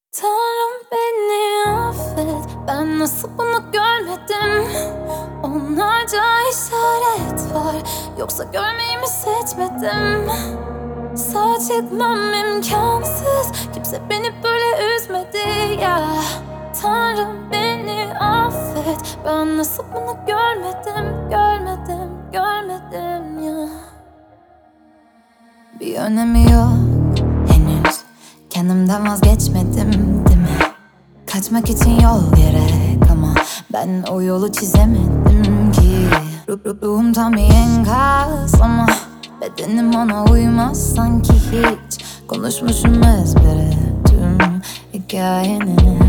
Tanrım beni affet, ben nasıl bunu görmedim? Onlarca işaret var, yoksa görmeyi mi seçmedim? Sağ çıkmam imkansız, kimse beni böyle üzmedi ya. Tanrım beni affet, ben nasıl bunu görmedim, görmedim ya. Bir önemi yok henüz, kendimden vazgeçmedim değil mi? Kaçmak için yol gerek ama ben o yolu çizemedim ki. Ruhum tam bir enkaz ama bedenim ona uymaz sanki hiç. Konuşmuşum ezbere tüm hikayeni.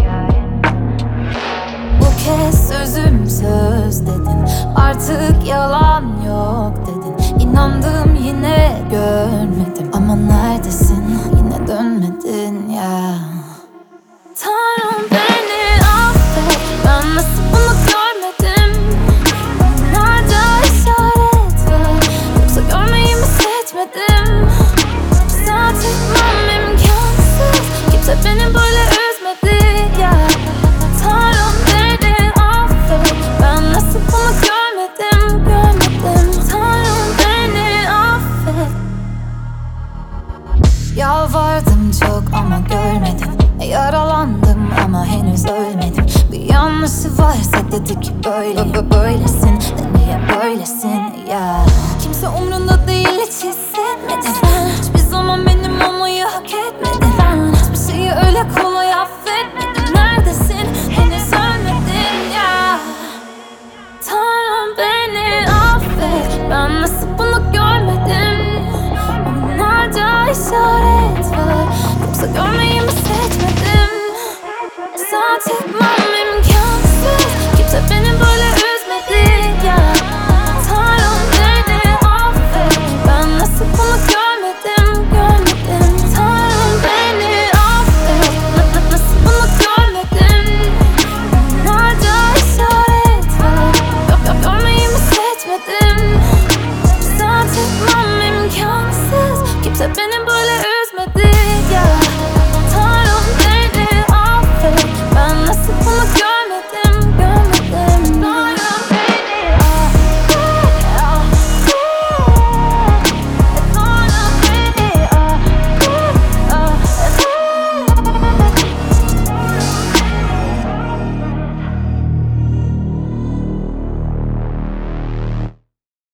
Bu kez sözüm söz dedin, artık yalan yok dedin. İnandım yine görmedim ama neredesin, yine dönmedin ya. Tanrım beni affet, ben nasıl bunu görmedim? Onlarca işaret var, yoksa görmeyi mi seçmedim? Sağ çıkmam imkansız, kimse beni böyle üzmedi ya. Tanrım beni affet, ben nasıl bunu görmedim? Tanrım beni affet. Yalvardım çok ama görmedin. Yaralandım ama henüz ölmedim. Bir yanlışı varsa dedi ki böylesin. De niye böylesin ya? Kimse umrunda değil, hiç hissetmedin. Hiçbir zaman benim olmayı hak etmedin.